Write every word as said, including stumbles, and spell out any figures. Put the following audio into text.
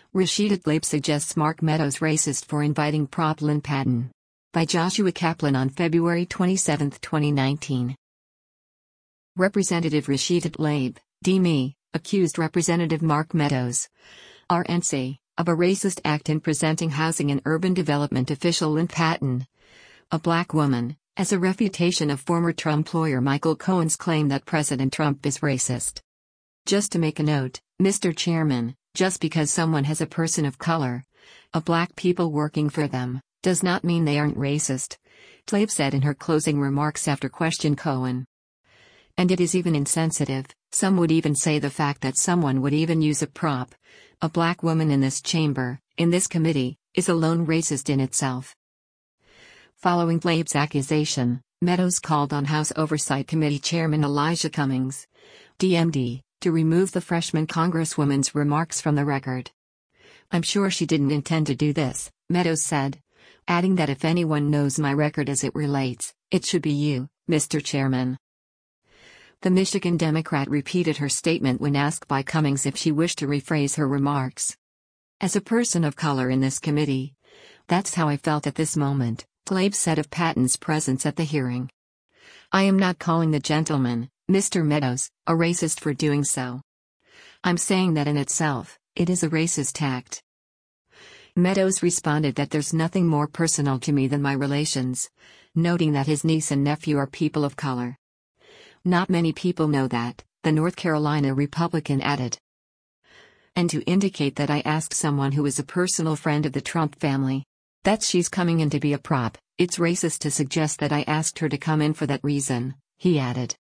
Rashida Tlaib suggests Mark Meadows racist for inviting Prop Lynn Patton. By Joshua Kaplan on February twenty-seventh, twenty nineteen. Representative Rashida Tlaib, D M E, accused Representative Mark Meadows, R N C, of a racist act in presenting housing and urban development official Lynn Patton, a black woman, as a refutation of former Trump lawyer Michael Cohen's claim that President Trump is racist. Just to make a note, Mister Chairman, just because someone has a person of color, a black people working for them, does not mean they aren't racist, Tlaib said in her closing remarks after questioning Cohen. And it is even insensitive, some would even say the fact that someone would even use a prop, a black woman in this chamber, in this committee, is alone racist in itself. Following Tlaib's accusation, Meadows called on House Oversight Committee Chairman Elijah Cummings, D M D, to remove the freshman congresswoman's remarks from the record. "I'm sure she didn't intend to do this," Meadows said, adding that if anyone knows my record as it relates, it should be you, Mister Chairman. The Michigan Democrat repeated her statement when asked by Cummings if she wished to rephrase her remarks. "As a person of color in this committee, that's how I felt at this moment," Tlaib said of Patton's presence at the hearing. "I am not calling the gentleman, Mister Meadows, a racist for doing so. I'm saying that in itself, it is a racist act." Meadows responded that there's nothing more personal to me than my relations, noting that his niece and nephew are people of color. "Not many people know that," the North Carolina Republican added. And to indicate that I asked someone who is a personal friend of the Trump family that she's coming in to be a prop, it's racist to suggest that I asked her to come in for that reason, he added.